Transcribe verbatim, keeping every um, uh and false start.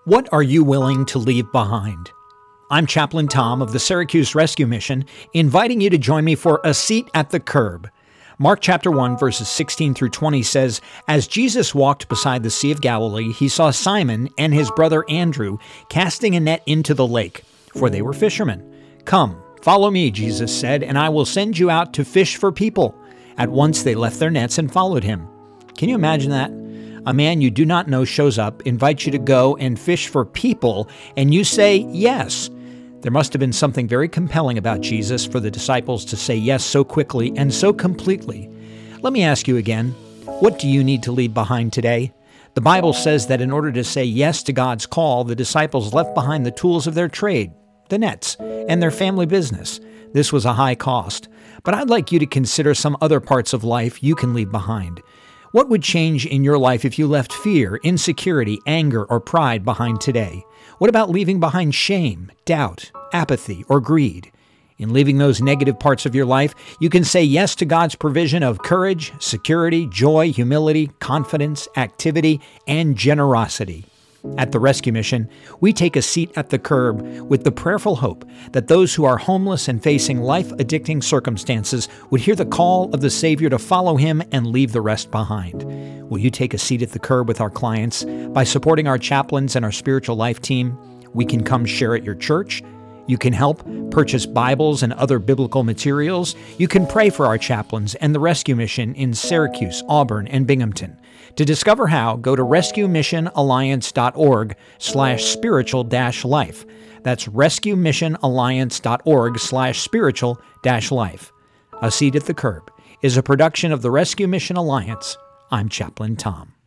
What are you willing to leave behind? I'm Chaplain Tom of the Syracuse Rescue Mission, inviting you to join me for A Seat at the Curb. Mark chapter one, verses sixteen through twenty says, As Jesus walked beside the Sea of Galilee, he saw Simon and his brother Andrew casting a net into the lake, for they were fishermen. Come, follow me, Jesus said, and I will send you out to fish for people. At once they left their nets and followed him. Can you imagine that? A man you do not know shows up, invites you to go and fish for people, and you say yes. There must have been something very compelling about Jesus for the disciples to say yes so quickly and so completely. Let me ask you again, what do you need to leave behind today? The Bible says that in order to say yes to God's call, the disciples left behind the tools of their trade, the nets, and their family business. This was a high cost. But I'd like you to consider some other parts of life you can leave behind. What would change in your life if you left fear, insecurity, anger, or pride behind today? What about leaving behind shame, doubt, apathy, or greed? In leaving those negative parts of your life, you can say yes to God's provision of courage, security, joy, humility, confidence, activity, and generosity. At the Rescue Mission, we take a seat at the curb with the prayerful hope that those who are homeless and facing life-addicting circumstances would hear the call of the Savior to follow Him and leave the rest behind. Will you take a seat at the curb with our clients? By supporting our chaplains and our spiritual life team, we can come share at your church. You can help purchase Bibles and other biblical materials. You can pray for our chaplains and the Rescue Mission in Syracuse, Auburn, and Binghamton. To discover how, go to rescue mission alliance dot org slash spiritual dash life. That's rescue mission alliance dot org slash spiritual dash life. A Seat at the Curb is a production of the Rescue Mission Alliance. I'm Chaplain Tom.